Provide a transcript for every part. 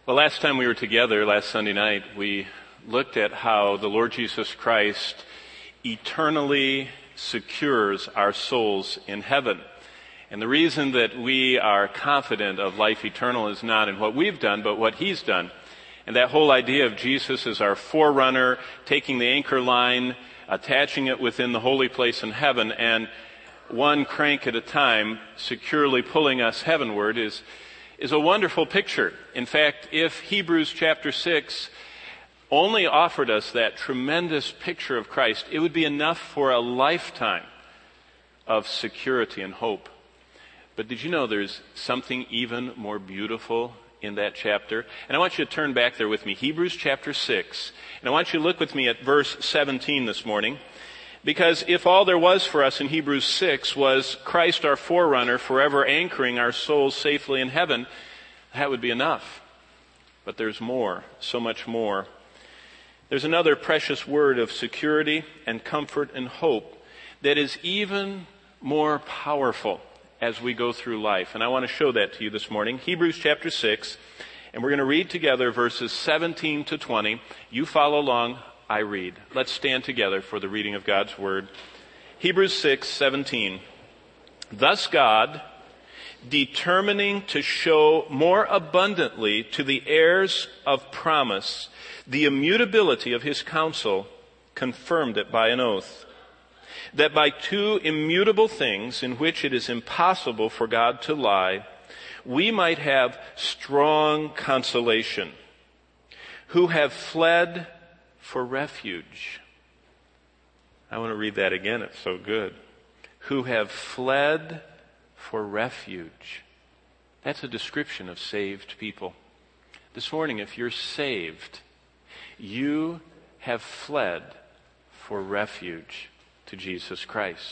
Well, last time we were together, last Sunday night, we looked at how the Lord Jesus Christ eternally secures our souls in heaven. And the reason that we are confident of life eternal is not in what we've done, but what He's done. And that whole idea of Jesus as our forerunner, taking the anchor line, attaching it within the holy place in heaven, and one crank at a time, securely pulling us heavenward is a wonderful picture. In fact, if Hebrews chapter 6 only offered us that tremendous picture of Christ, it would be enough for a lifetime of security and hope. But did you know there's something even more beautiful in that chapter? And I want you to turn back there with me, Hebrews chapter 6. And I want you to look with me at verse 17 this morning. Because if all there was for us in Hebrews 6 was Christ our forerunner, forever anchoring our souls safely in heaven, that would be enough. But there's more, so much more. There's another precious word of security and comfort and hope that is even more powerful as we go through life. And I want to show that to you this morning. Hebrews chapter 6, and we're going to read together verses 17 to 20. You follow along. I read. Let's stand together for the reading of God's Word. Hebrews 6:17. Thus God, determining to show more abundantly to the heirs of promise the immutability of His counsel, confirmed it by an oath, that by two immutable things in which it is impossible for God to lie, we might have strong consolation, who have fled for refuge. I want to read that again. It's so good. Who have fled for refuge. That's a description of saved people. This morning, if you're saved, you have fled for refuge to Jesus Christ.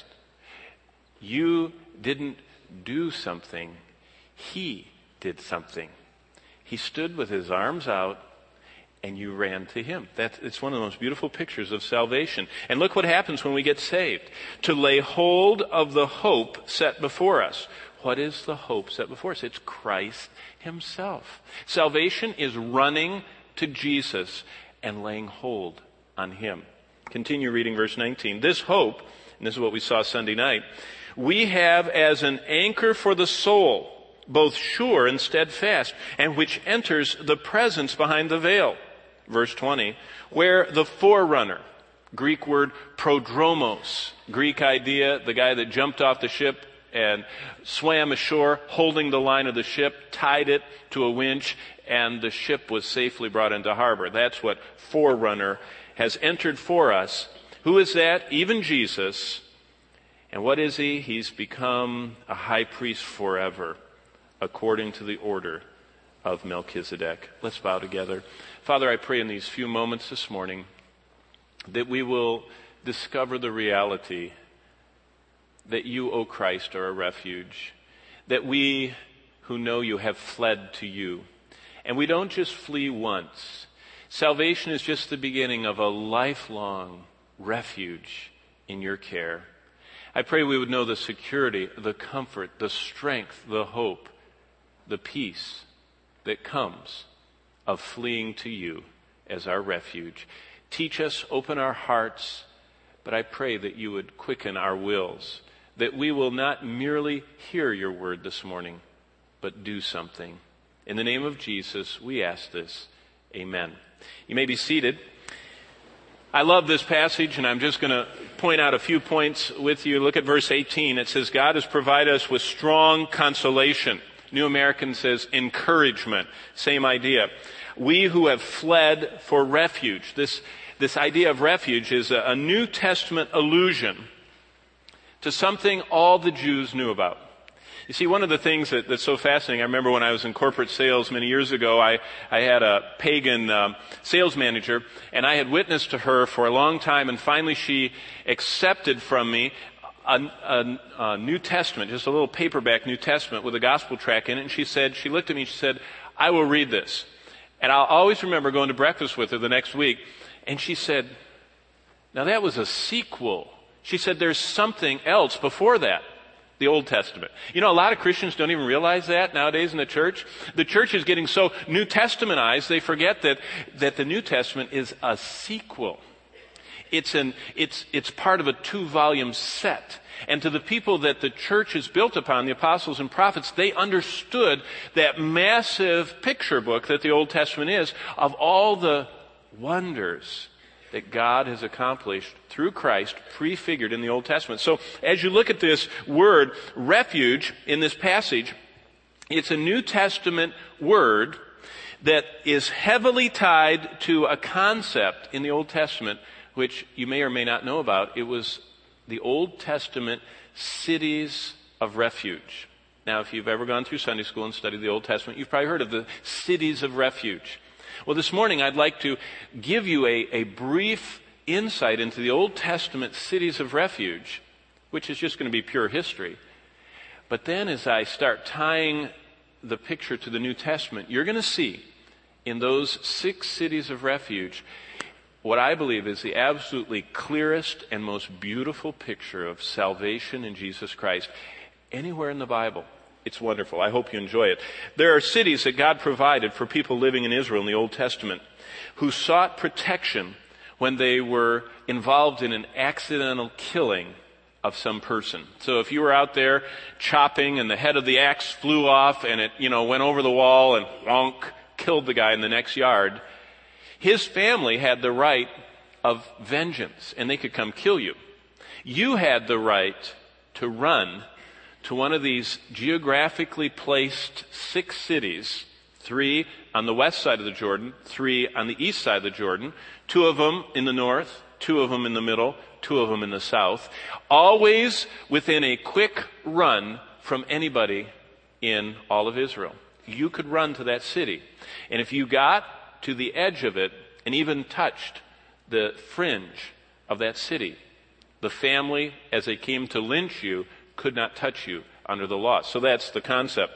You didn't do something. He did something. He stood with His arms out, and you ran to Him. It's one of the most beautiful pictures of salvation. And look what happens when we get saved. To lay hold of the hope set before us. What is the hope set before us? It's Christ Himself. Salvation is running to Jesus and laying hold on Him. Continue reading verse 19. This hope, and this is what we saw Sunday night, we have as an anchor for the soul, both sure and steadfast, and which enters the presence behind the veil. Verse 20, where the forerunner, Greek word prodromos, Greek idea, the guy that jumped off the ship and swam ashore holding the line of the ship, tied it to a winch, and the ship was safely brought into harbor. That's what forerunner has entered for us. Who is that? Even Jesus. And what is He? He's become a high priest forever, according to the order of Melchizedek. Let's bow together. Father, I pray in these few moments this morning that we will discover the reality that You, O Christ, are a refuge, that we who know You have fled to You. And we don't just flee once. Salvation is just the beginning of a lifelong refuge in Your care. I pray we would know the security, the comfort, the strength, the hope, the peace that comes of fleeing to You as our refuge. Teach us, open our hearts, but I pray that You would quicken our wills, that we will not merely hear Your word this morning, but do something. In the name of Jesus, we ask this. Amen. You may be seated. I love this passage, and I'm just going to point out a few points with you. Look at verse 18. It says, God has provided us with strong consolation. New American says encouragement. Same idea. We who have fled for refuge. This idea of refuge is a New Testament allusion to something all the Jews knew about. You see, one of the things that's so fascinating, I remember when I was in corporate sales many years ago, I had a pagan sales manager, and I had witnessed to her for a long time, and finally she accepted from me a New Testament, just a little paperback New Testament with a gospel tract in it, and she looked at me and she said, I will read this. And I'll always remember going to breakfast with her the next week, and she said, now that was a sequel. She said, there's something else before that. The Old Testament. You know, a lot of Christians don't even realize that nowadays in the church. The church is getting so New Testamentized, they forget that the New Testament is a sequel. It's part of a 2-volume set. And to the people that the church is built upon, the apostles and prophets, they understood that massive picture book that the Old Testament is of all the wonders that God has accomplished through Christ, prefigured in the Old Testament. So as you look at this word, refuge, in this passage, it's a New Testament word that is heavily tied to a concept in the Old Testament, which you may or may not know about. It was the Old Testament cities of refuge. Now, if you've ever gone through Sunday school and studied the Old Testament, you've probably heard of the cities of refuge. Well, this morning I'd like to give you a brief insight into the Old Testament cities of refuge, which is just going to be pure history. But then as I start tying the picture to the New Testament, you're going to see in those 6 cities of refuge what I believe is the absolutely clearest and most beautiful picture of salvation in Jesus Christ anywhere in the Bible. It's wonderful. I hope you enjoy it. There are cities that God provided for people living in Israel in the Old Testament who sought protection when they were involved in an accidental killing of some person. So if you were out there chopping and the head of the axe flew off and it, went over the wall and wonk, killed the guy in the next yard, his family had the right of vengeance and they could come kill you. You had the right to run to one of these geographically placed 6 cities, 3 on the west side of the Jordan, 3 on the east side of the Jordan, 2 of them in the north, 2 of them in the middle, 2 of them in the south, always within a quick run from anybody in all of Israel. You could run to that city. And if you got to the edge of it and even touched the fringe of that city, the family, as they came to lynch you, could not touch you under the law. So that's the concept.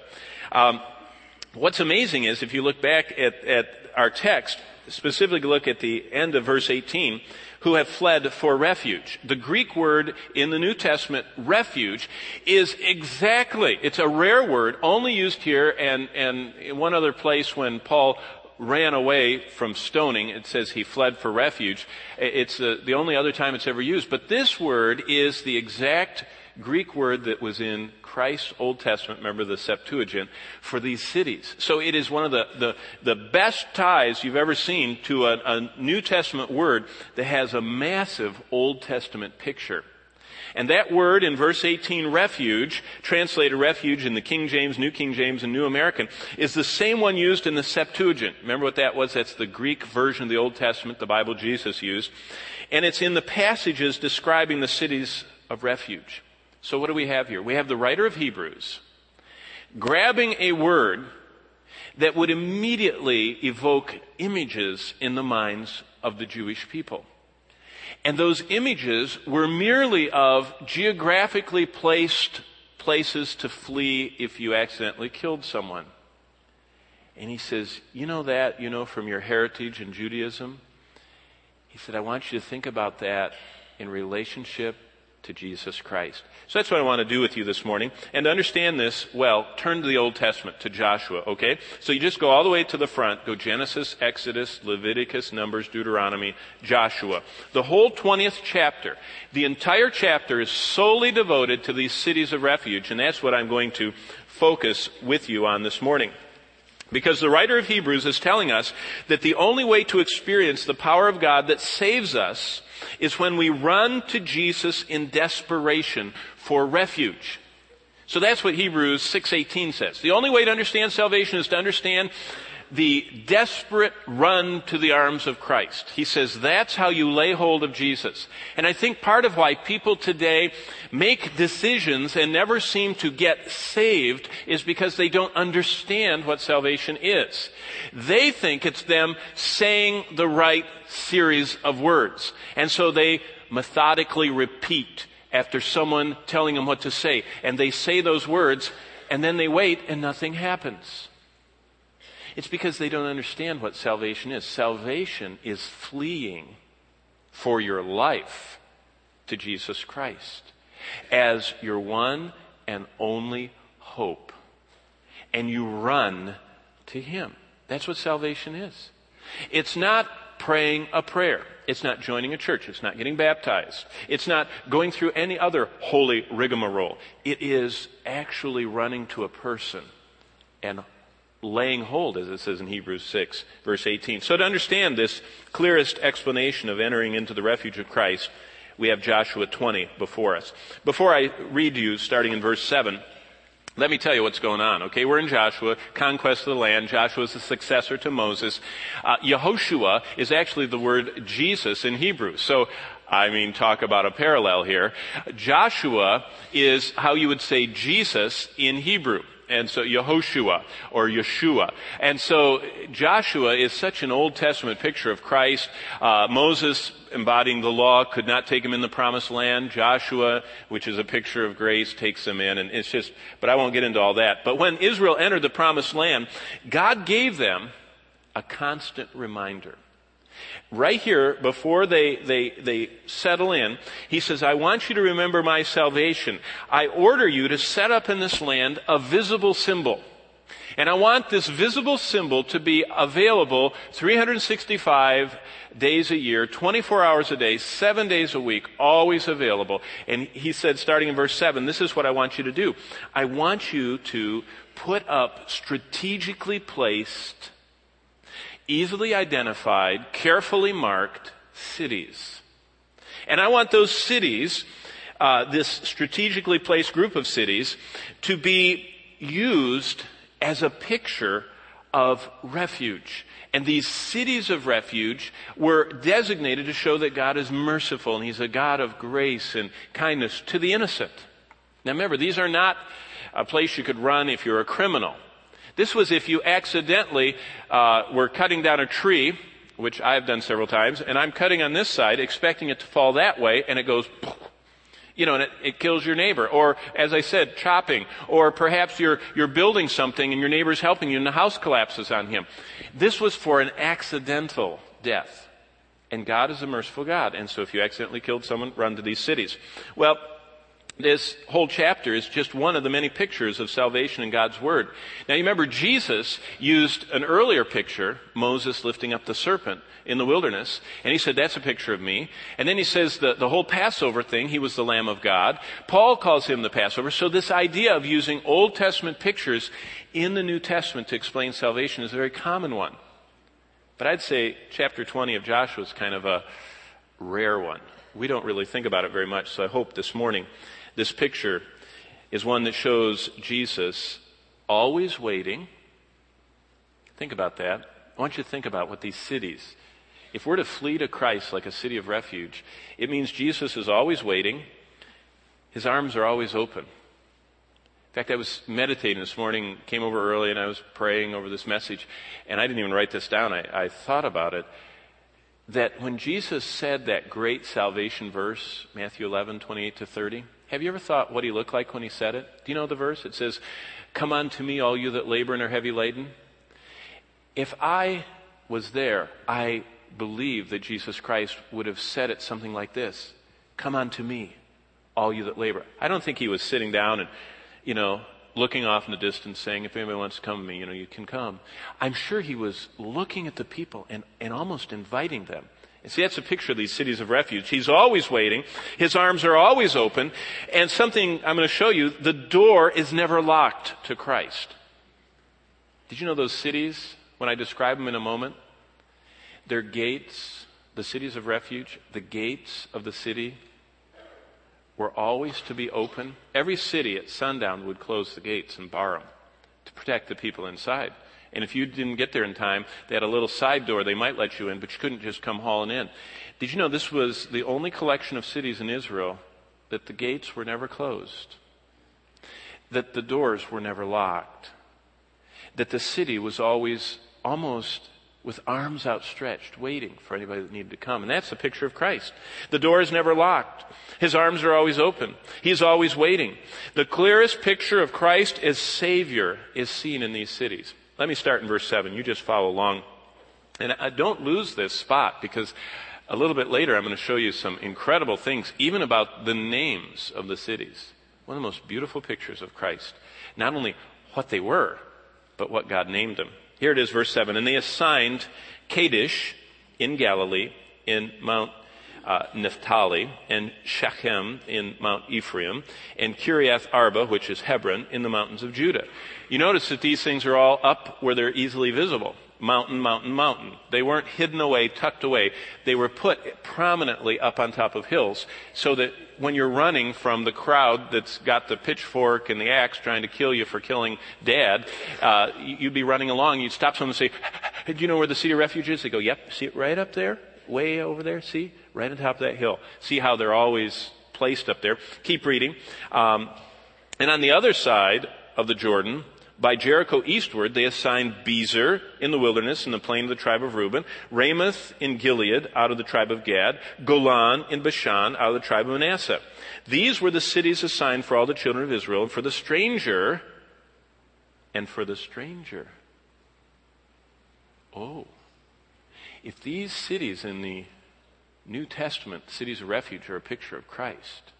What's amazing is if you look back at our text, specifically look at the end of verse 18, who have fled for refuge. The Greek word in the New Testament, refuge, is it's a rare word, only used here and in one other place when Paul ran away from stoning. It says he fled for refuge. It's the only other time it's ever used. But this word is the exact Greek word that was in Christ's Old Testament, remember the Septuagint, for these cities. So it is one of the best ties you've ever seen to a New Testament word that has a massive Old Testament picture. And that word in verse 18, refuge, translated refuge in the King James, New King James, and New American, is the same one used in the Septuagint. Remember what that was? That's the Greek version of the Old Testament, the Bible Jesus used. And it's in the passages describing the cities of refuge. So what do we have here? We have the writer of Hebrews grabbing a word that would immediately evoke images in the minds of the Jewish people. And those images were merely of geographically placed places to flee if you accidentally killed someone. And he says, from your heritage in Judaism? He said, I want you to think about that in relationship to Jesus Christ. So that's what I want to do with you this morning. And to understand this well, turn to the Old Testament, to Joshua, okay? So you just go all the way to the front, go Genesis, Exodus, Leviticus, Numbers, Deuteronomy, Joshua. The whole 20th chapter, the entire chapter is solely devoted to these cities of refuge, and that's what I'm going to focus with you on this morning. Because the writer of Hebrews is telling us that the only way to experience the power of God that saves us is when we run to Jesus in desperation for refuge. So that's what Hebrews 6:18 says. The only way to understand salvation is to understand the desperate run to the arms of Christ. He says that's how you lay hold of Jesus. And I think part of why people today make decisions and never seem to get saved is because they don't understand what salvation is. They think it's them saying the right series of words. And so they methodically repeat after someone telling them what to say. And they say those words and then they wait and nothing happens. It's because they don't understand what salvation is. Salvation is fleeing for your life to Jesus Christ as your one and only hope. And you run to Him. That's what salvation is. It's not praying a prayer. It's not joining a church. It's not getting baptized. It's not going through any other holy rigmarole. It is actually running to a person and laying hold, as it says in Hebrews 6, verse 18. So to understand this clearest explanation of entering into the refuge of Christ, we have Joshua 20 before us. Before I read you, starting in verse 7, let me tell you what's going on, okay? We're in Joshua, conquest of the land. Joshua is the successor to Moses. Yehoshua is actually the word Jesus in Hebrew. So, talk about a parallel here. Joshua is how you would say Jesus in Hebrew. And so Yehoshua or Yeshua. And so Joshua is such an Old Testament picture of Christ. Moses embodying the law could not take him in the promised land. Joshua, which is a picture of grace, takes him in. And it's just, but I won't get into all that. But when Israel entered the promised land, God gave them a constant reminder. Right here, before they settle in, He says, I want you to remember my salvation. I order you to set up in this land a visible symbol. And I want this visible symbol to be available 365 days a year, 24 hours a day, 7 days a week, always available. And He said, starting in verse 7, this is what I want you to do. I want you to put up strategically placed, easily identified, carefully marked cities. And I want those cities, this strategically placed group of cities, to be used as a picture of refuge. And these cities of refuge were designated to show that God is merciful and He's a God of grace and kindness to the innocent. Now remember, these are not a place you could run if you're a criminal. This was if you accidentally were cutting down a tree, which I've done several times, and I'm cutting on this side, expecting it to fall that way, and it goes, and it kills your neighbor. Or, as I said, chopping. Or perhaps you're building something and your neighbor's helping you and the house collapses on him. This was for an accidental death. And God is a merciful God. And so if you accidentally killed someone, run to these cities. Well, this whole chapter is just one of the many pictures of salvation in God's Word. Now you remember Jesus used an earlier picture, Moses lifting up the serpent in the wilderness, and He said, that's a picture of me. And then He says the whole Passover thing, He was the Lamb of God. Paul calls Him the Passover. So this idea of using Old Testament pictures in the New Testament to explain salvation is a very common one. But I'd say chapter 20 of Joshua is kind of a rare one. We don't really think about it very much, so I hope this morning this picture is one that shows Jesus always waiting. Think about that. I want you to think about what these cities, if we're to flee to Christ like a city of refuge, it means Jesus is always waiting. His arms are always open. In fact, I was meditating this morning, came over early, and I was praying over this message, and I didn't even write this down. I thought about it, that when Jesus said that great salvation verse, Matthew 11, 28 to 30, have you ever thought what He looked like when He said it? Do you know the verse? It says, come unto me, all you that labor and are heavy laden. If I was there, I believe that Jesus Christ would have said it something like this. Come unto me, all you that labor. I don't think He was sitting down and, looking off in the distance saying, if anybody wants to come to me, you can come. I'm sure He was looking at the people and almost inviting them. And see, that's a picture of these cities of refuge. He's always waiting. His arms are always open. And something I'm going to show you, the door is never locked to Christ. Did you know those cities, when I describe them in a moment, their gates, the cities of refuge, the gates of the city were always to be open. Every city at sundown would close the gates and bar them to protect the people inside. And if you didn't get there in time, they had a little side door they might let you in, but you couldn't just come hauling in. Did you know this was the only collection of cities in Israel that the gates were never closed? That the doors were never locked? That the city was always almost with arms outstretched, waiting for anybody that needed to come. And that's the picture of Christ. The door is never locked. His arms are always open. He's always waiting. The clearest picture of Christ as Savior is seen in these cities. Let me start in verse 7. You just follow along. And I don't lose this spot, because a little bit later I'm going to show you some incredible things, even about the names of the cities. One of the most beautiful pictures of Christ. Not only what they were, but what God named them. Here it is, verse 7. And they assigned Kadesh in Galilee, in Mount Naphtali, and Shechem in Mount Ephraim, and Kiriath Arba, which is Hebron, in the mountains of Judah. You notice that these things are all up where they're easily visible. Mountain, mountain, mountain. They weren't hidden away, tucked away. They were put prominently up on top of hills so that when you're running from the crowd that's got the pitchfork and the axe trying to kill you for killing Dad, you'd be running along. You'd stop someone and say, do you know where the city of refuge is? They go, yep, see it right up there, way over there, see? Right on top of that hill. See how they're always placed up there. Keep reading. And on the other side of the Jordan, by Jericho eastward, they assigned Bezer in the wilderness in the plain of the tribe of Reuben, Ramoth in Gilead out of the tribe of Gad, Golan in Bashan out of the tribe of Manasseh. These were the cities assigned for all the children of Israel, and for the stranger, Oh, if these cities in the New Testament, cities of refuge, are a picture of Christ,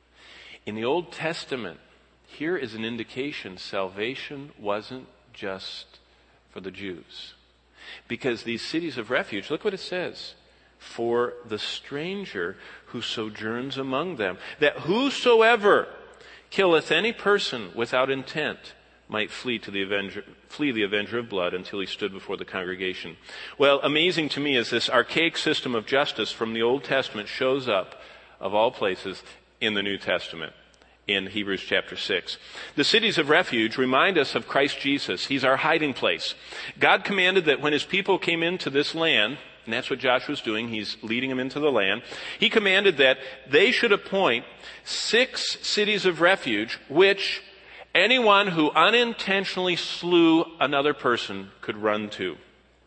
in the Old Testament, here is an indication salvation wasn't just for the Jews. Because these cities of refuge, look what it says, for the stranger who sojourns among them, that whosoever killeth any person without intent might flee the avenger of blood until he stood before the congregation. Well, amazing to me is this archaic system of justice from the Old Testament shows up, of all places, in the New Testament. In Hebrews chapter 6. The cities of refuge remind us of Christ Jesus. He's our hiding place. God commanded that when his people came into this land, and that's what Joshua's doing, he's leading them into the land, he commanded that they should appoint 6 cities of refuge, which anyone who unintentionally slew another person could run to.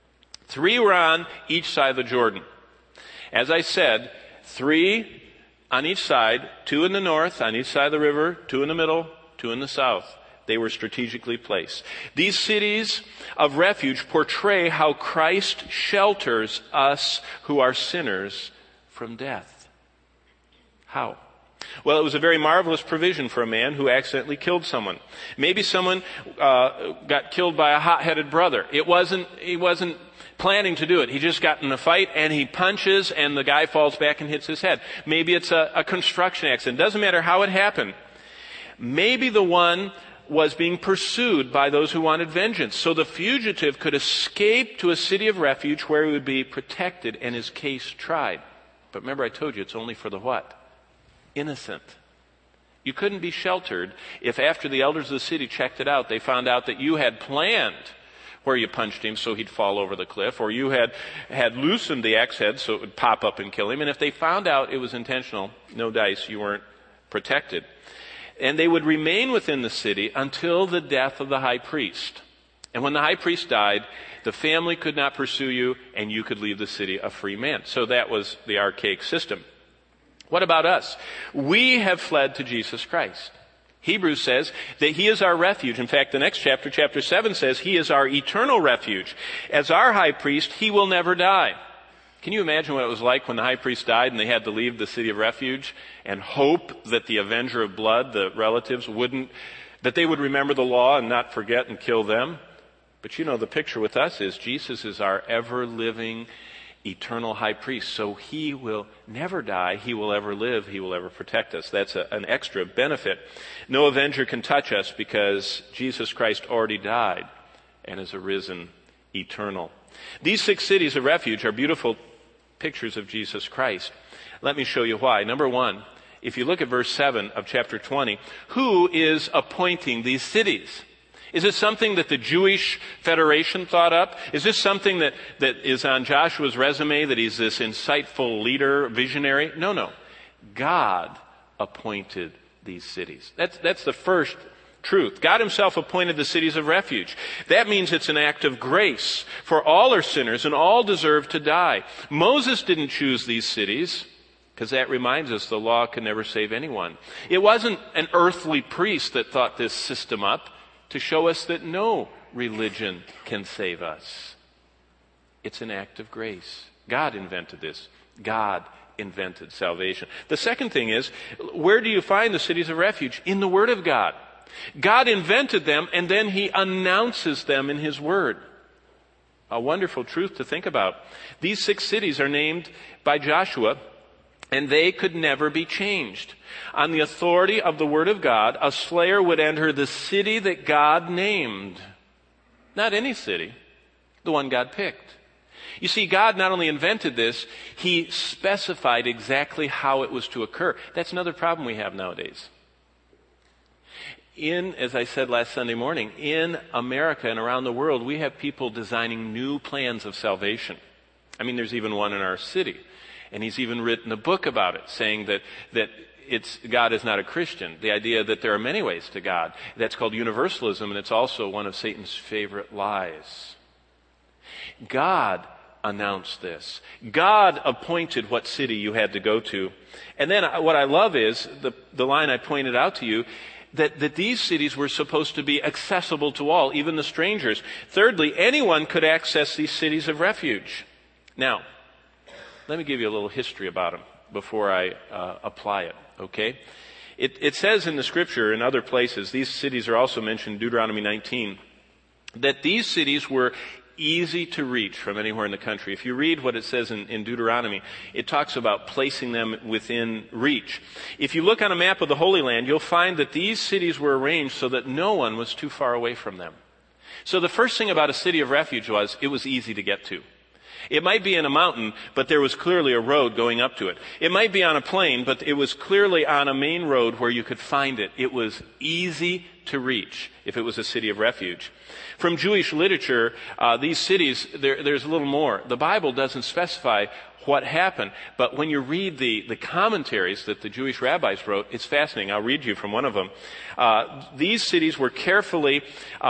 3 were on each side of the Jordan. As I said, 3 on each side, 2 in the north, on each side of the river, 2 in the middle, 2 in the south. They were strategically placed. These cities of refuge portray how Christ shelters us who are sinners from death. How? Well, it was a very marvelous provision for a man who accidentally killed someone. Maybe someone got killed by a hot-headed brother. He wasn't planning to do it. He just got in a fight and he punches and the guy falls back and hits his head. Maybe it's a construction accident. Doesn't matter how it happened. Maybe the one was being pursued by those who wanted vengeance. So the fugitive could escape to a city of refuge where he would be protected and his case tried. But remember, I told you it's only for the what? Innocent. You couldn't be sheltered if after the elders of the city checked it out, they found out that you had planned where you punched him so he'd fall over the cliff, or you had loosened the axe head so it would pop up and kill him. And if they found out it was intentional, no dice, you weren't protected. And they would remain within the city until the death of the high priest. And when the high priest died, the family could not pursue you, and you could leave the city a free man. So that was the archaic system. What about us? We have fled to Jesus Christ. Hebrews says that he is our refuge. In fact, the next chapter, chapter 7, says he is our eternal refuge. As our high priest, he will never die. Can you imagine what it was like when the high priest died and they had to leave the city of refuge and hope that the avenger of blood, the relatives, that they would remember the law and not forget and kill them? But you know, the picture with us is Jesus is our ever-living, eternal high priest. So he will never die. He will ever live. He will ever protect us. That's an extra benefit. No avenger can touch us because Jesus Christ already died and is arisen eternal. These 6 cities of refuge are beautiful pictures of Jesus Christ. Let me show you why. Number 1, if you look at verse 7 of chapter 20, who is appointing these cities? Is it something that the Jewish Federation thought up? Is this something that is on Joshua's resume, that he's this insightful leader, visionary? No. God appointed these cities. That's the first truth. God himself appointed the cities of refuge. That means it's an act of grace, for all are sinners and all deserve to die. Moses didn't choose these cities, because that reminds us the law can never save anyone. It wasn't an earthly priest that thought this system up to show us that no religion can save us. It's an act of grace. God invented this. God invented salvation. The second thing is, where do you find the cities of refuge? In the Word of God. God invented them, and then He announces them in His Word. A wonderful truth to think about. These 6 cities are named by Joshua, and they could never be changed. On the authority of the Word of God, a slayer would enter the city that God named. Not any city, the one God picked. You see, God not only invented this, He specified exactly how it was to occur. That's another problem we have nowadays. As I said last Sunday morning, in America and around the world, we have people designing new plans of salvation. I mean, there's even one in our city. And he's even written a book about it, saying that God is not a Christian. The idea that there are many ways to God. That's called universalism, and it's also one of Satan's favorite lies. God announced this. God appointed what city you had to go to. And then what I love is the line I pointed out to you, that these cities were supposed to be accessible to all, even the strangers. Thirdly, anyone could access these cities of refuge. Now, let me give you a little history about them before I apply it, okay? It says in the Scripture, in other places, these cities are also mentioned in Deuteronomy 19, that these cities were easy to reach from anywhere in the country. If you read what it says in Deuteronomy, it talks about placing them within reach. If you look on a map of the Holy Land, you'll find that these cities were arranged so that no one was too far away from them. So the first thing about a city of refuge was it was easy to get to. It might be in a mountain, but there was clearly a road going up to it. It might be on a plain, but it was clearly on a main road where you could find it. It was easy to reach if it was a city of refuge. From Jewish literature, these cities, there's a little more. The Bible doesn't specify what happened, but when you read the commentaries that the Jewish rabbis wrote, it's fascinating. I'll read you from one of them. These cities were carefully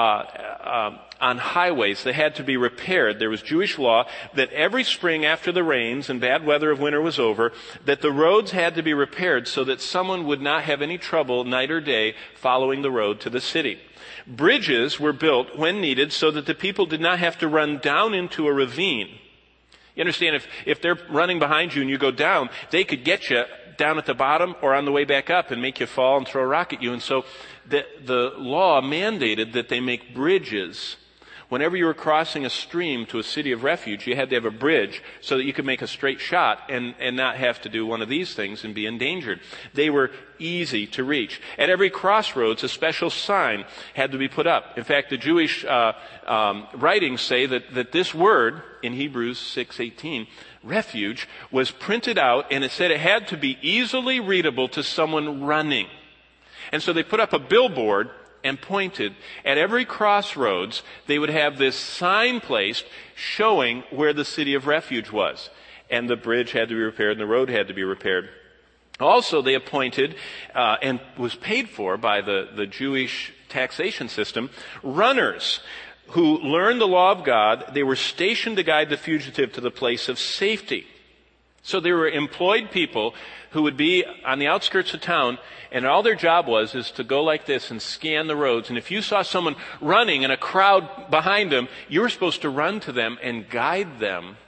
on highways. They had to be repaired. There was Jewish law that every spring after the rains and bad weather of winter was over, that the roads had to be repaired so that someone would not have any trouble night or day following the road to the city. Bridges were built when needed so that the people did not have to run down into a ravine. You understand, if they're running behind you and you go down, they could get you down at the bottom or on the way back up and make you fall and throw a rock at you. And so the law mandated that they make bridges. Whenever you were crossing a stream to a city of refuge, you had to have a bridge so that you could make a straight shot and not have to do one of these things and be endangered. They were easy to reach. At every crossroads, a special sign had to be put up. In fact, the Jewish writings say that this word in Hebrews 6:18, refuge, was printed out, and it said it had to be easily readable to someone running. And so they put up a billboard and pointed. At every crossroads, they would have this sign placed showing where the city of refuge was. And the bridge had to be repaired and the road had to be repaired. Also, they appointed, and was paid for by the Jewish taxation system, runners who learned the law of God. They were stationed to guide the fugitive to the place of safety. So they were employed people who would be on the outskirts of town, and all their job is to go like this and scan the roads. And if you saw someone running and a crowd behind them, you were supposed to run to them and guide them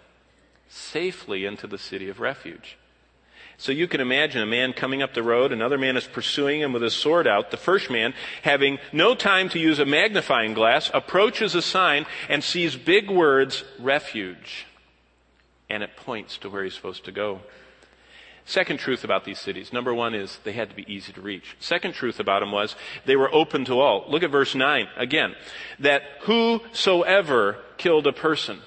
safely into the city of refuge. So you can imagine a man coming up the road, another man is pursuing him with his sword out. The first man, having no time to use a magnifying glass, approaches a sign and sees big words, refuge. And it points to where he's supposed to go. Second truth about these cities. Number one is they had to be easy to reach. Second truth about them was they were open to all. Look at verse 9 again. That whosoever killed a person.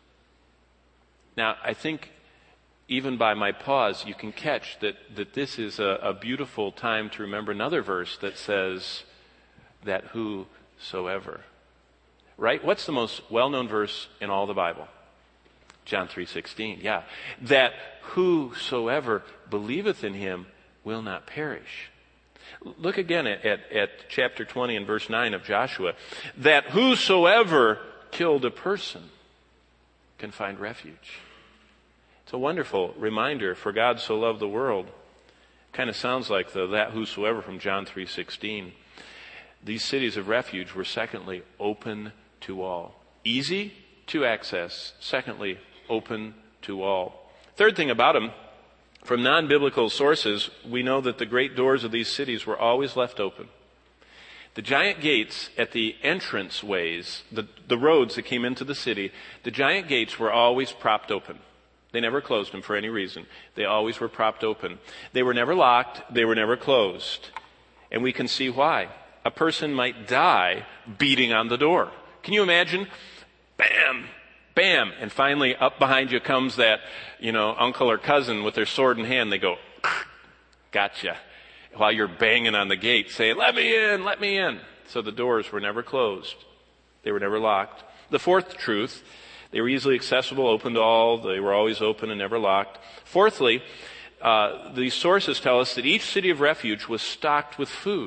Now, I think even by my pause, you can catch that this is a beautiful time to remember another verse that says that whosoever. Right? What's the most well-known verse in all the Bible? John 3:16, yeah. That whosoever believeth in him will not perish. Look again at chapter 20 and verse 9 of Joshua. That whosoever killed a person can find refuge. It's a wonderful reminder, for God so loved the world. Kind of sounds like that whosoever from John 3:16. These cities of refuge were secondly open to all. Easy to access. Secondly, open to all. Third thing about them From non-biblical sources, we know that the great doors of these cities were always left open. The giant gates at the entrance ways, the roads that came into the city, the giant gates were always propped open. They never closed them for any reason. They always were propped open. They were never locked. They were never closed. And we can see why. A person might die beating on the door. Can you imagine? Bam! Bam! And finally, up behind you comes that, uncle or cousin with their sword in hand. They go, gotcha. While you're banging on the gate, say, let me in, let me in. So the doors were never closed. They were never locked. The fourth truth, they were easily accessible, open to all. They were always open and never locked. Fourthly, these sources tell us that each city of refuge was stocked with food.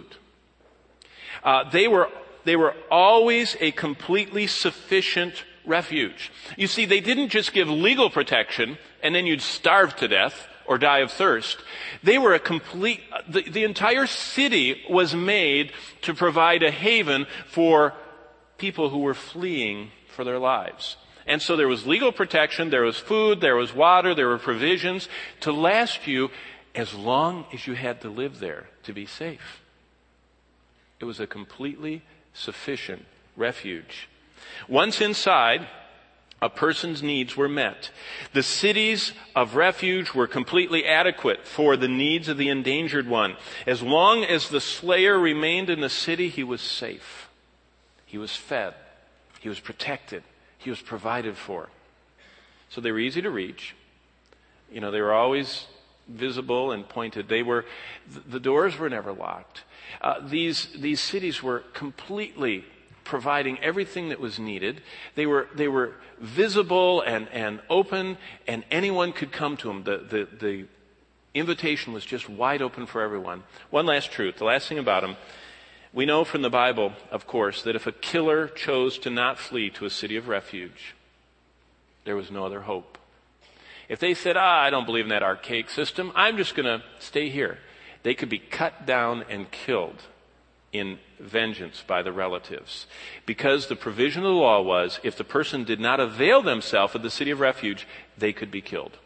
They were always a completely sufficient refuge. You see, they didn't just give legal protection and then you'd starve to death or die of thirst. They were the entire city was made to provide a haven for people who were fleeing for their lives. And so there was legal protection, there was food, there was water, there were provisions to last you as long as you had to live there to be safe. It was a completely sufficient refuge. Once inside, a person's needs were met. The cities of refuge were completely adequate for the needs of the endangered one. As long as the slayer remained in the city, he was safe. He was fed. He was protected. He was provided for. So they were easy to reach. They were always visible and pointed. The doors were never locked. These cities were completely providing everything that was needed. They were visible and open, and anyone could come to them. The invitation was just wide open for everyone. One last truth, the last thing about them. We know from the Bible, of course, that if a killer chose to not flee to a city of refuge, there was no other hope. If they said, I don't believe in that archaic system, I'm just going to stay here, they could be cut down and killed in vengeance by the relatives. Because the provision of the law was, if the person did not avail themselves of the city of refuge, they could be killed.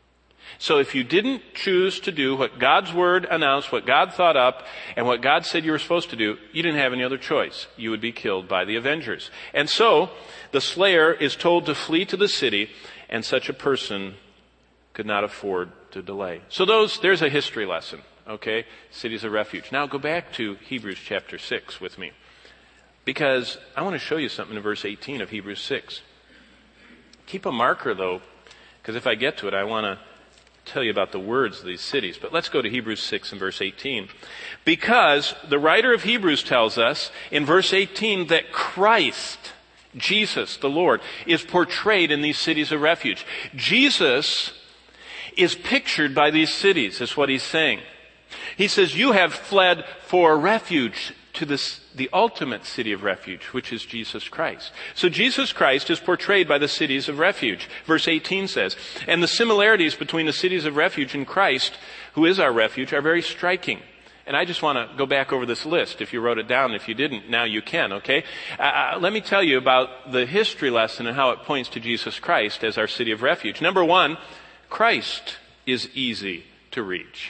So if you didn't choose to do what God's word announced, what God thought up, and what God said you were supposed to do, you didn't have any other choice. You would be killed by the avengers. And so the slayer is told to flee to the city, and such a person could not afford to delay. So there's a history lesson. Okay, cities of refuge. Now go back to Hebrews chapter 6 with me, because I want to show you something in verse 18 of Hebrews 6. Keep a marker though, because if I get to it, I want to tell you about the words of these cities. But let's go to Hebrews 6 and verse 18. Because the writer of Hebrews tells us in verse 18 that Christ, Jesus, the Lord, is portrayed in these cities of refuge. Jesus is pictured by these cities, is what he's saying. He says, you have fled for refuge to the ultimate city of refuge, which is Jesus Christ. So Jesus Christ is portrayed by the cities of refuge. Verse 18 says, and the similarities between the cities of refuge and Christ, who is our refuge, are very striking. And I just want to go back over this list. If you wrote it down, if you didn't, now you can, okay? Let me tell you about the history lesson and how it points to Jesus Christ as our city of refuge. Number one, Christ is easy to reach.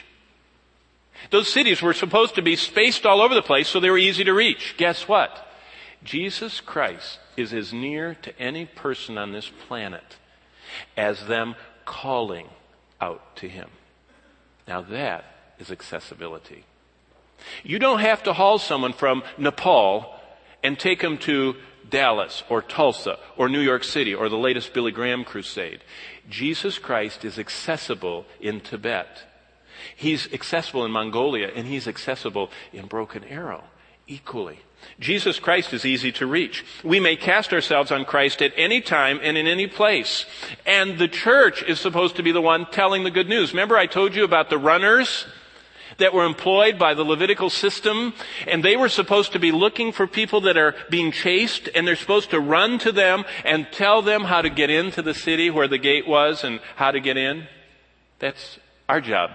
Those cities were supposed to be spaced all over the place so they were easy to reach. Guess what? Jesus Christ is as near to any person on this planet as them calling out to him. Now that is accessibility. You don't have to haul someone from Nepal and take them to Dallas or Tulsa or New York City or the latest Billy Graham crusade. Jesus Christ is accessible in Tibet. He's accessible in Mongolia, and he's accessible in Broken Arrow equally. Jesus Christ is easy to reach. We may cast ourselves on Christ at any time and in any place. And the church is supposed to be the one telling the good news. Remember I told you about the runners that were employed by the Levitical system, and they were supposed to be looking for people that are being chased, and they're supposed to run to them and tell them how to get into the city where the gate was and how to get in. That's our job.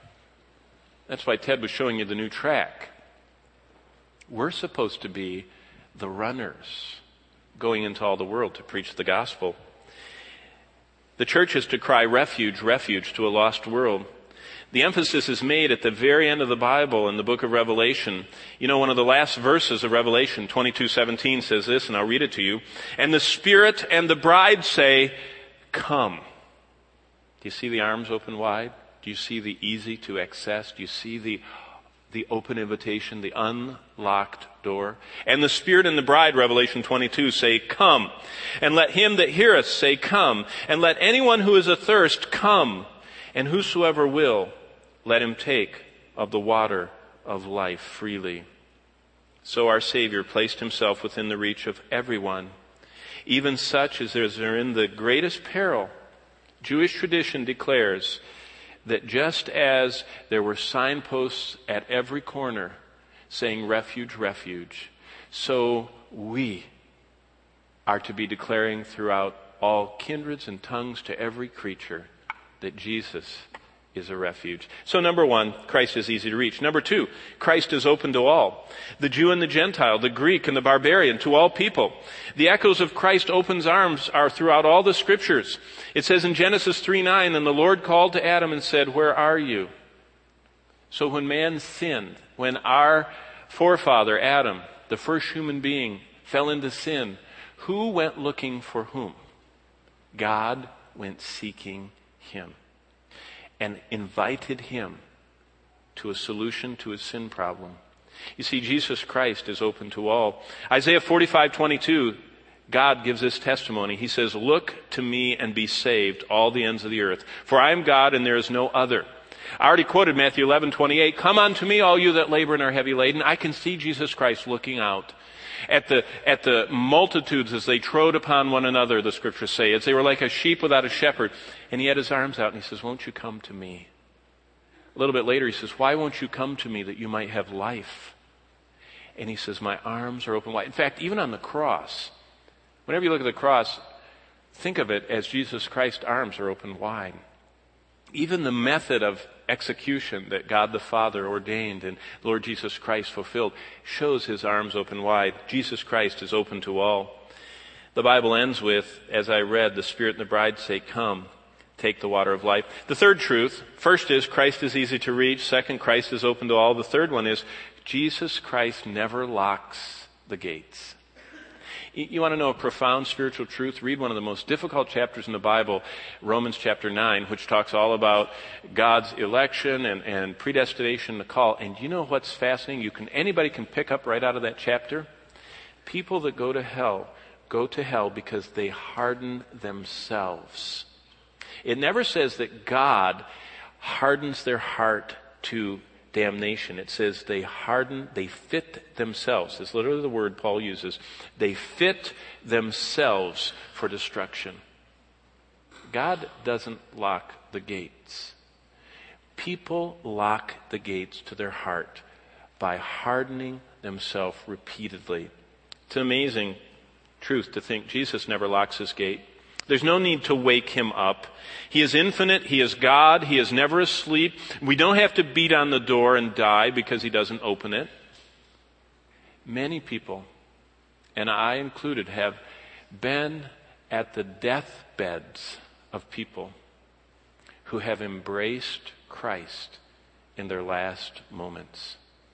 That's why Ted was showing you the new track. We're supposed to be the runners going into all the world to preach the gospel. The church is to cry refuge, refuge to a lost world. The emphasis is made at the very end of the Bible in the book of Revelation. You know, one of the last verses of Revelation, 22:17, says this, and I'll read it to you. And the Spirit and the bride say, come. Do you see the arms open wide? Do you see the easy to access? Do you see the open invitation, the unlocked door? And the Spirit and the bride, Revelation 22, say, come. And let him that heareth say, come. And let anyone who is athirst come. And whosoever will, let him take of the water of life freely. So our Savior placed himself within the reach of everyone, even such as are in the greatest peril. Jewish tradition declares that just as there were signposts at every corner saying refuge, refuge, so we are to be declaring throughout all kindreds and tongues to every creature that Jesus is a refuge. So number one, Christ is easy to reach. Number two, Christ is open to all. The Jew and the Gentile, the Greek and the barbarian, to all people. The echoes of Christ's open arms are throughout all the scriptures. It says in Genesis 3:9, and the Lord called to Adam and said, where are you? So when man sinned, when our forefather Adam, the first human being, fell into sin, who went looking for whom? God went seeking him and invited him to a solution to his sin problem. You see, Jesus Christ is open to all. Isaiah 45:22, God gives this testimony. He says, look to me and be saved, all the ends of the earth. For I am God and there is no other. I already quoted Matthew 11:28, come unto me, all you that labor and are heavy laden. I can see Jesus Christ looking out at the multitudes as they trode upon one another, the scriptures say, as they were like a sheep without a shepherd. And he had his arms out and he says, won't you come to me? A little bit later he says, why won't you come to me that you might have life? And he says, my arms are open wide. In fact, even on the cross, whenever you look at the cross, think of it as Jesus Christ's arms are open wide. Even the method of execution that God the Father ordained and Lord Jesus Christ fulfilled shows his arms open wide. Jesus Christ is open to all. The Bible ends with, as I read, the Spirit and the bride say, come, take the water of life. The third truth, first is Christ is easy to reach. Second, Christ is open to all. The third one is Jesus Christ never locks the gates. You want to know a profound spiritual truth? Read one of the most difficult chapters in the Bible, Romans chapter 9, which talks all about God's election and predestination, the call. And you know what's fascinating? Anybody can pick up right out of that chapter. People that go to hell because they harden themselves. It never says that God hardens their heart to damnation. It says they fit themselves. That's literally the word Paul uses. They fit themselves for destruction. God doesn't lock the gates. People lock the gates to their heart by hardening themselves repeatedly. It's an amazing truth to think Jesus never locks his gate. There's no need to wake him up. He is infinite. He is God. He is never asleep. We don't have to beat on the door and die because he doesn't open it. Many people, and I included, have been at the deathbeds of people who have embraced Christ in their last moments.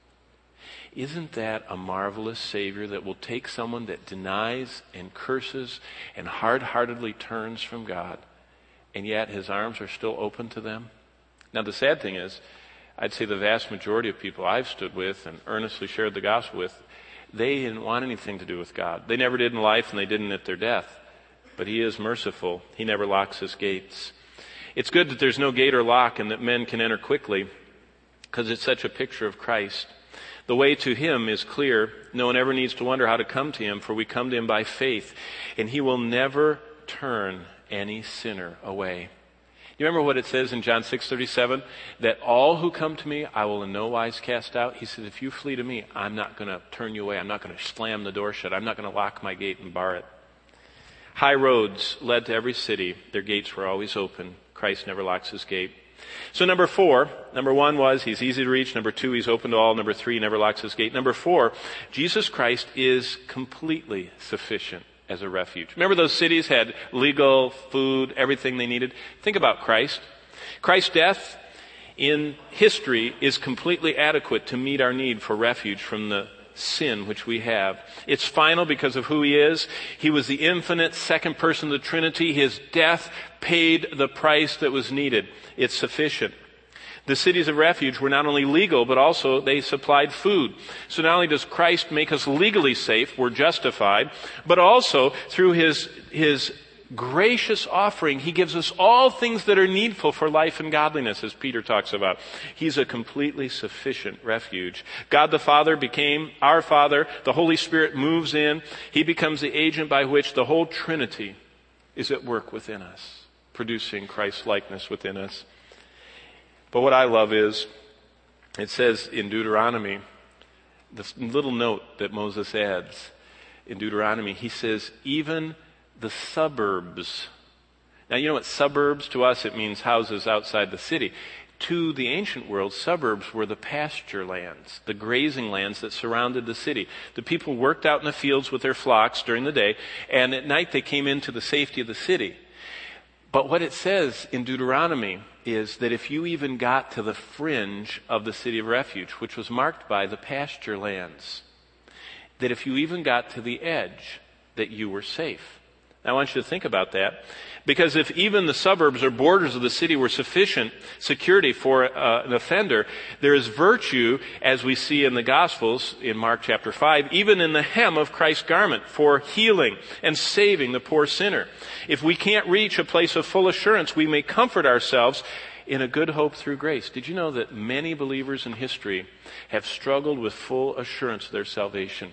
Isn't that a marvelous Savior that will take someone that denies and curses and hard-heartedly turns from God, and yet his arms are still open to them? Now the sad thing is, I'd say the vast majority of people I've stood with and earnestly shared the gospel with, they didn't want anything to do with God. They never did in life and they didn't at their death. But he is merciful. He never locks his gates. It's good that there's no gate or lock and that men can enter quickly because it's such a picture of Christ. The way to him is clear. No one ever needs to wonder how to come to him, for we come to him by faith. And he will never turn any sinner away. You remember what it says in John 6:37? That all who come to me, I will in no wise cast out. He says, if you flee to me, I'm not going to turn you away. I'm not going to slam the door shut. I'm not going to lock my gate and bar it. High roads led to every city. Their gates were always open. Christ never locks his gate. So number one was he's easy to reach. Number two, he's open to all. Number three, never locks his gate. Number four, Jesus Christ is completely sufficient as a refuge. Remember those cities had legal, food, everything they needed? Think about Christ. Christ's death, in history is completely adequate to meet our need for refuge from the sin which we have. It's final because of who he is. He was the infinite second person of the Trinity. His death paid the price that was needed. It's sufficient. The cities of refuge were not only legal, but also they supplied food. So not only does Christ make us legally safe, we're justified, but also through his gracious offering, he gives us all things that are needful for life and godliness, as Peter talks about. He's a completely sufficient refuge. God the Father became our Father. The Holy Spirit moves in. He becomes the agent by which the whole Trinity is at work within us, producing Christ's likeness within us. But what I love is, it says in Deuteronomy, this little note that Moses adds in Deuteronomy, he says, even the suburbs. Now, you know what suburbs, to us it means houses outside the city. To the ancient world, suburbs were the pasture lands, the grazing lands that surrounded the city. The people worked out in the fields with their flocks during the day, and at night they came into the safety of the city. But what it says in Deuteronomy is that if you even got to the fringe of the city of refuge, which was marked by the pasture lands, that if you even got to the edge, that you were safe. I want you to think about that, because if even the suburbs or borders of the city were sufficient security for an offender, there is virtue, as we see in the Gospels in Mark chapter 5, even in the hem of Christ's garment for healing and saving the poor sinner. If we can't reach a place of full assurance, we may comfort ourselves in a good hope through grace. Did you know that many believers in history have struggled with full assurance of their salvation?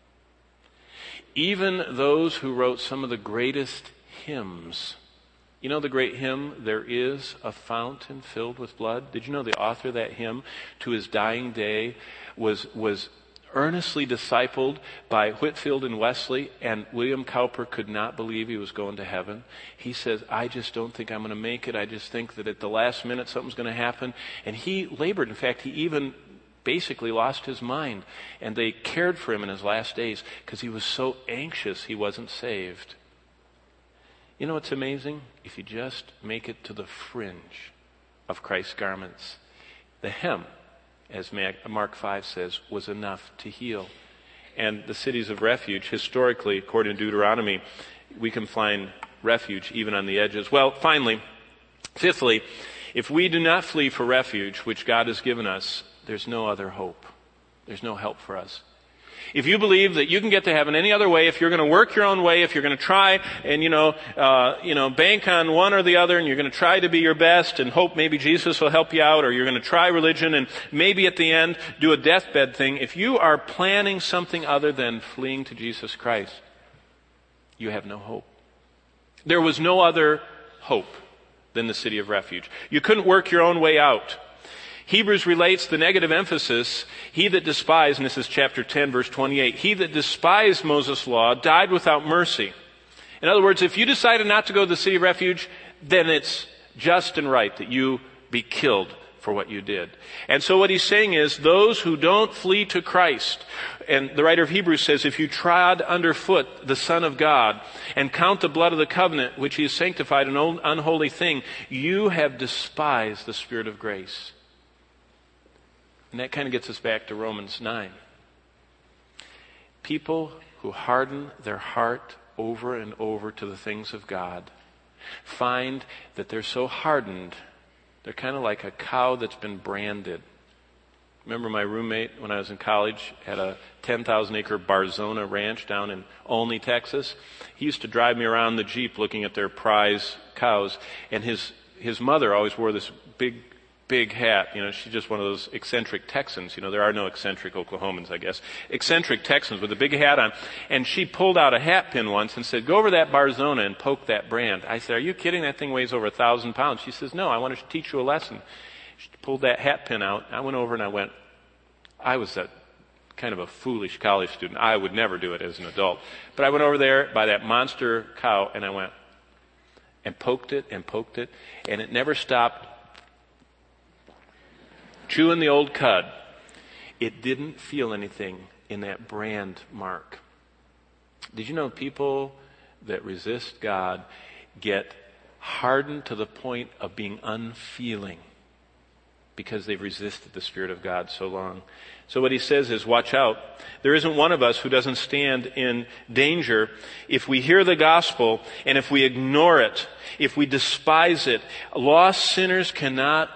Even those who wrote some of the greatest hymns. You know the great hymn, "There is a fountain filled with blood"? Did you know the author of that hymn, to his dying day, was earnestly discipled by Whitefield and Wesley, and William Cowper could not believe he was going to heaven? He says, I just don't think I'm going to make it. I just think that at the last minute something's going to happen. And he labored. In fact, he even basically lost his mind, and they cared for him in his last days because he was so anxious he wasn't saved. You know what's amazing? If you just make it to the fringe of Christ's garments, the hem, as Mark 5 says, was enough to heal. And the cities of refuge, historically, according to Deuteronomy, we can find refuge even on the edges. Well, finally, fifthly, if we do not flee for refuge, which God has given us, there's no other hope. There's no help for us. If you believe that you can get to heaven any other way, if you're going to work your own way, if you're going to try and, bank on one or the other, and you're going to try to be your best and hope maybe Jesus will help you out, or you're going to try religion and maybe at the end do a deathbed thing, if you are planning something other than fleeing to Jesus Christ, you have no hope. There was no other hope than the city of refuge. You couldn't work your own way out. Hebrews relates the negative emphasis, he that despised, and this is chapter 10, verse 28, he that despised Moses' law died without mercy. In other words, if you decided not to go to the city of refuge, then it's just and right that you be killed for what you did. And so what he's saying is, those who don't flee to Christ, and the writer of Hebrews says, if you trod underfoot the Son of God and count the blood of the covenant, which he has sanctified, an unholy thing, you have despised the Spirit of grace. And that kind of gets us back to Romans 9. People who harden their heart over and over to the things of God find that they're so hardened, they're kind of like a cow that's been branded. Remember my roommate when I was in college had a 10,000-acre Barzona ranch down in Olney, Texas. He used to drive me around the Jeep looking at their prize cows, and his mother always wore this big hat. She's just one of those eccentric Texans. There are no eccentric Oklahomans, I guess. Eccentric Texans with a big hat on. And she pulled out a hat pin once and said, go over that Barzona and poke that brand. I said, are you kidding? That thing weighs over 1,000 pounds. She says, no, I want to teach you a lesson. She pulled that hat pin out. I went over and I was a kind of a foolish college student. I would never do it as an adult. But I went over there by that monster cow and I went and poked it, and it never stopped chewing the old cud. It didn't feel anything in that brand mark. Did you know people that resist God get hardened to the point of being unfeeling? because they've resisted the Spirit of God so long. So what he says is, watch out. There isn't one of us who doesn't stand in danger if we hear the gospel and if we ignore it, if we despise it. Lost sinners cannot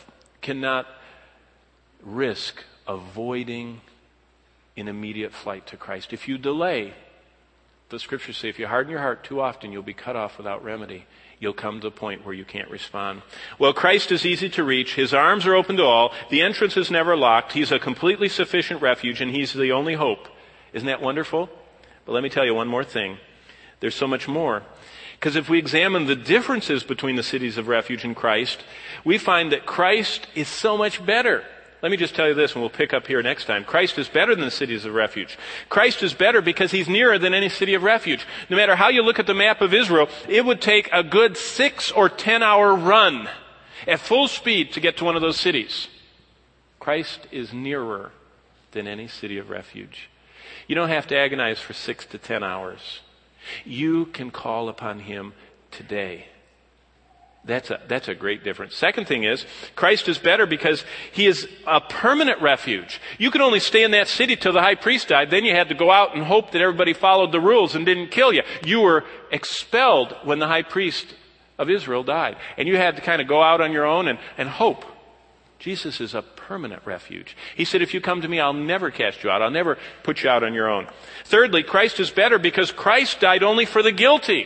risk avoiding an immediate flight to Christ. If you delay, the scriptures say if you harden your heart too often, you'll be cut off without remedy. You'll come to the point where you can't respond. Well, Christ is easy to reach. His arms are open to all. The entrance is never locked. He's a completely sufficient refuge, and He's the only hope. Isn't that wonderful? But let me tell you one more thing. There's so much more. Because if we examine the differences between the cities of refuge and Christ, we find that Christ is so much better. Let me just tell you this, and we'll pick up here next time. Christ is better than the cities of refuge. Christ is better because He's nearer than any city of refuge. No matter how you look at the map of Israel, it would take a good 6 or 10 hour run at full speed to get to one of those cities. Christ is nearer than any city of refuge. You don't have to agonize for 6 to 10 hours. You can call upon Him today. That's a great difference. Second thing is, Christ is better because He is a permanent refuge. You could only stay in that city till the high priest died. Then you had to go out and hope that everybody followed the rules and didn't kill you. You were expelled when the high priest of Israel died. And you had to kind of go out on your own and hope. Jesus is a permanent refuge. He said, if you come to me, I'll never cast you out. I'll never put you out on your own. Thirdly, Christ is better because Christ died only for the guilty. Did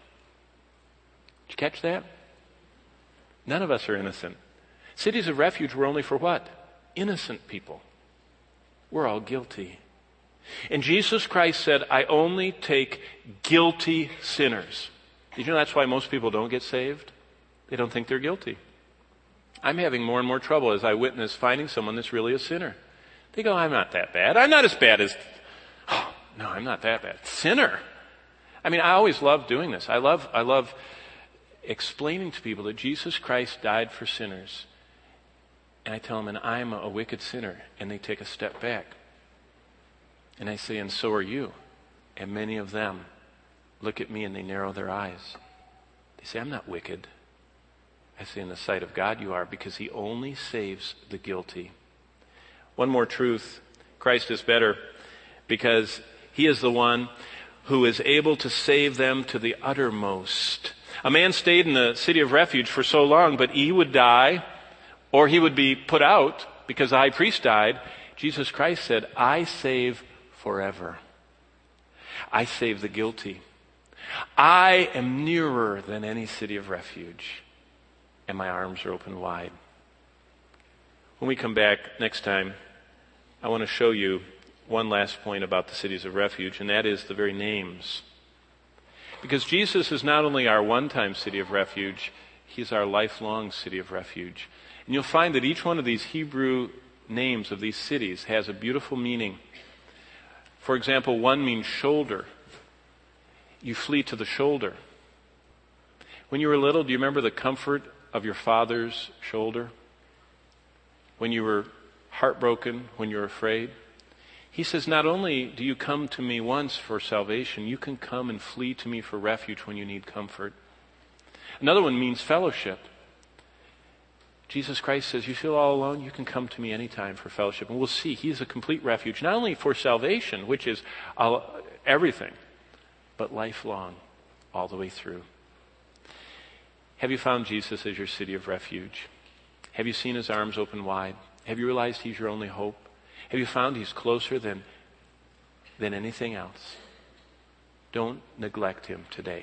you catch that? None of us are innocent. Cities of refuge were only for what? Innocent people. We're all guilty. And Jesus Christ said, I only take guilty sinners. Did you know that's why most people don't get saved? They don't think they're guilty. I'm having more and more trouble as I witness finding someone that's really a sinner. They go, I'm not that bad. I'm not as bad as... Oh, no, I'm not that bad. Sinner. I mean, I always love doing this. I love explaining to people that Jesus Christ died for sinners. And I tell them, and I'm a wicked sinner. And they take a step back. And I say, and so are you. And many of them look at me and they narrow their eyes. They say, I'm not wicked. I say, in the sight of God you are, because He only saves the guilty. One more truth. Christ is better because He is the one who is able to save them to the uttermost. A man stayed in the city of refuge for so long, but he would die or he would be put out because the high priest died. Jesus Christ said, I save forever. I save the guilty. I am nearer than any city of refuge, and my arms are open wide. When we come back next time, I want to show you one last point about the cities of refuge, and that is the very names. Because Jesus is not only our one-time city of refuge, He's our lifelong city of refuge. And you'll find that each one of these Hebrew names of these cities has a beautiful meaning. For example, one means shoulder. You flee to the shoulder. When you were little, do you remember the comfort of your father's shoulder? When you were heartbroken, when you were afraid? He says, not only do you come to me once for salvation, you can come and flee to me for refuge when you need comfort. Another one means fellowship. Jesus Christ says, you feel all alone? You can come to me anytime for fellowship. And we'll see, He's a complete refuge, not only for salvation, which is everything, but lifelong, all the way through. Have you found Jesus as your city of refuge? Have you seen His arms open wide? Have you realized He's your only hope? Have you found He's closer than anything else? Don't neglect Him today.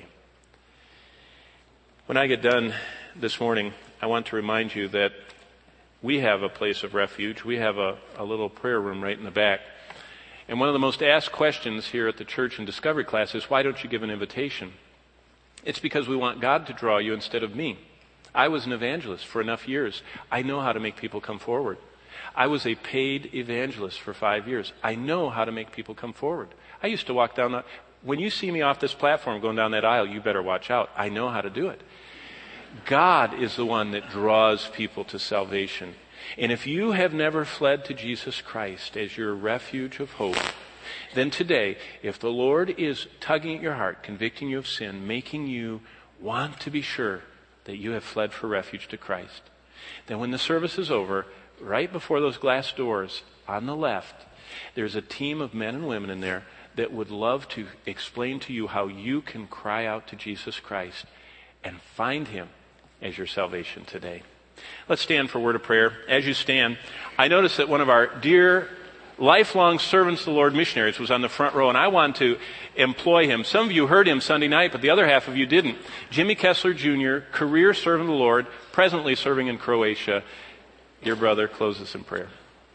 When I get done this morning, I want to remind you that we have a place of refuge. We have a little prayer room right in the back. And one of the most asked questions here at the church in Discovery class is, why don't you give an invitation? It's because we want God to draw you instead of me. I was an evangelist for enough years. I know how to make people come forward. I was a paid evangelist for 5 years. I know how to make people come forward. I used to walk down when you see me off this platform going down that aisle, you better watch out. I know how to do it. God is the one that draws people to salvation. And if you have never fled to Jesus Christ as your refuge of hope, then today, if the Lord is tugging at your heart, convicting you of sin, making you want to be sure that you have fled for refuge to Christ, Then when the service is over, right before those glass doors on the left, there's a team of men and women in there that would love to explain to you how you can cry out to Jesus Christ and find him as your salvation today. Let's stand for a word of prayer. As you stand, I notice that one of our dear lifelong servants of the Lord missionaries was on the front row, and I want to employ him. Some of you heard him Sunday night, but the other half of you didn't. Jimmy Kessler Jr., career servant of the Lord, presently serving in Croatia. Dear brother, close us in prayer.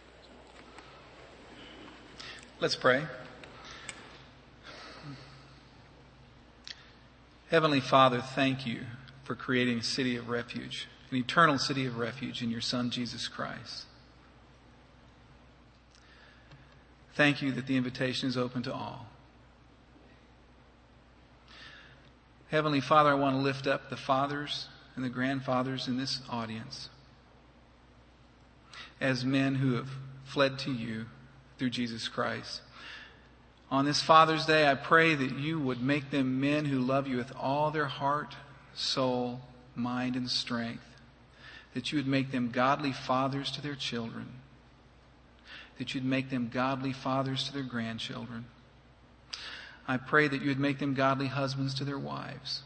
Let's pray. Heavenly Father, thank you for creating a city of refuge, an eternal city of refuge in your Son, Jesus Christ. Thank you that the invitation is open to all. Heavenly Father, I want to lift up the fathers and the grandfathers in this audience as men who have fled to you through Jesus Christ. On this Father's Day, I pray that you would make them men who love you with all their heart, soul, mind, and strength. That you would make them godly fathers to their children. That you'd make them godly fathers to their grandchildren. I pray that you would make them godly husbands to their wives.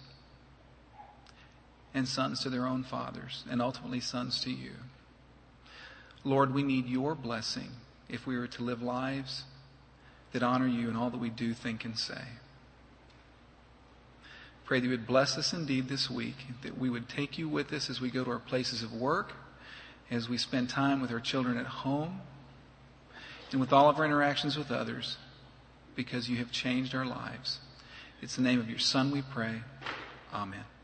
And sons to their own fathers. And ultimately sons to you. Lord, we need your blessing if we are to live lives that honor you in all that we do, think, and say. Pray that you would bless us indeed this week, that we would take you with us as we go to our places of work, as we spend time with our children at home, and with all of our interactions with others, because you have changed our lives. It's the name of your Son we pray. Amen.